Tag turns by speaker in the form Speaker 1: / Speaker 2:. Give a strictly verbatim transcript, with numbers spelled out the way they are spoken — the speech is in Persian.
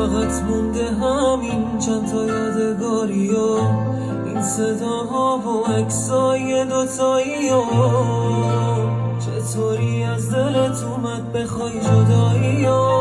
Speaker 1: فقط مونده همین چند تا یادگاری و این صداها و عکسای دوتایی و چطوری از دلت اومد بخوای جدایی و